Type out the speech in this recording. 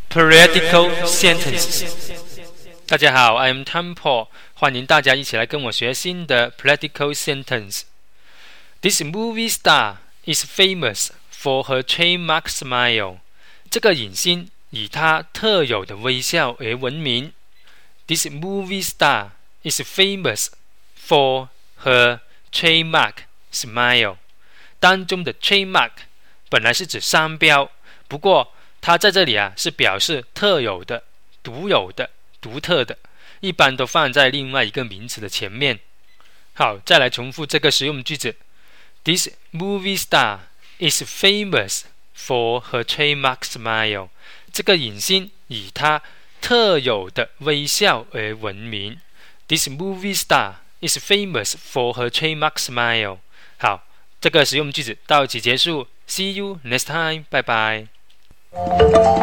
Political sentences。大家好 ，I am Tom Paul， 欢迎大家一起来跟我学新的 political sentence。This movie star is famous for her trademark smile。这个影星以她特有的微笑而闻名。This movie star is famous for her trademark smile。当中的 trademark 本来是指商标，不过它在这里是表示特有的、独有的、独特的，一般都放在另外一个名词的前面。好，再来重复这个实用句子。This movie star is famous for her trademark smile。这个影星以她特有的微笑而闻名。This movie star is famous for her trademark smile。好，这个实用句子到此结束。See you next time， 拜拜。